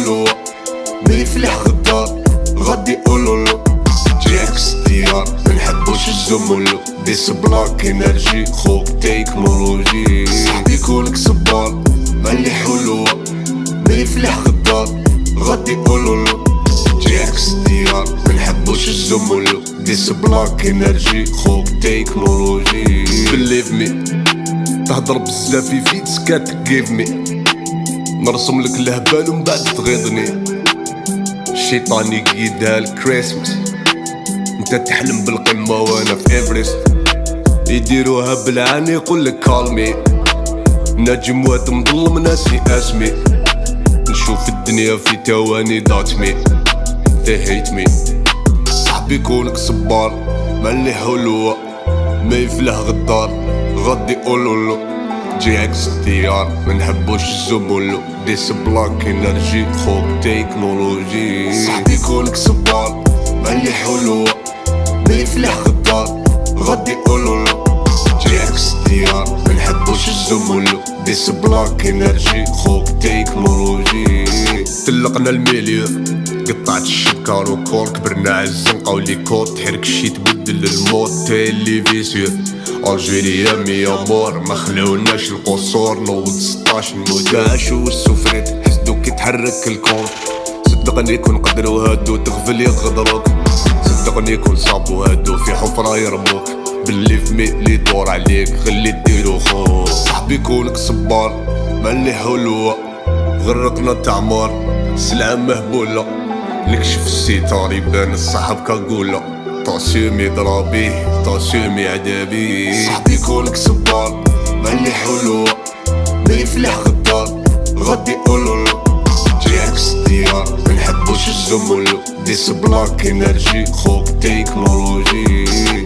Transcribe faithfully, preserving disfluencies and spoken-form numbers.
حلوة ما يفلح غدار غادي يقولولو جاكس ديار منحبوش الزمولو ديس بلاك انرجي خوك تكنولوجي صاحبي كونك صبار مالي حلوة ما يفلح غدار غادي يقولولو جاكس ديار منحبوش الزمولو ديس بلاك انرجي خوك تكنولوجي بليف مي تهضر بزاف في فيتس كاتجيف مي نرسم لك الهبال ومن بعد تغيظني الشيطان يقيدها الكريسماس انت تحلم بالقمة وانا في ايفرست يديروها بالعين يقولك كالمي نجم واد مظلم ناسي اسمي نشوف الدنيا في تواني داتمي they hate me صاحبي كونك صبار مالي حلوة ما يفلح غدار غادي يقولولو جاكس ديار منحبوش الزمولو ديس بلاك انرجي خوك تكنولوجي صاحبي كونك صبار مالي حلوة ما يفلح غدار غادي يقولولو جاكس ديار منحبوش الزمولو ديس بلاك انرجي خوك تكنولوجي طلقنا الميليو قطعت الشبكة وكور كبرنا عالزنقة ولي كوت تحرك شي تبدل الموت تيليفيسيو الجيريا مية مور ما خلوناش القصور نوض ستاش نموت عاشو والسفريت حسدو كي تحرك الكون صدقني كون قدروا هادو تغفل يغدروك صدقني كون صابو هادو في حفرة يرموك باللي فمي لي دور عليك غلي ديرو خو صاحبي كونك صبار مالي حلوة غرقنا تعمار سلعة مهبولة نكشف الستار يبان الصاحب كاقولة طاسيمي ضرابي طاسيمي عذابي صاحبي كونك صبار مالي حلوة ما يفلح غدار غادي يقولولو جاكس ديار منحبوش الزمولو ديس بلاك انرجي خوك تكنولوجي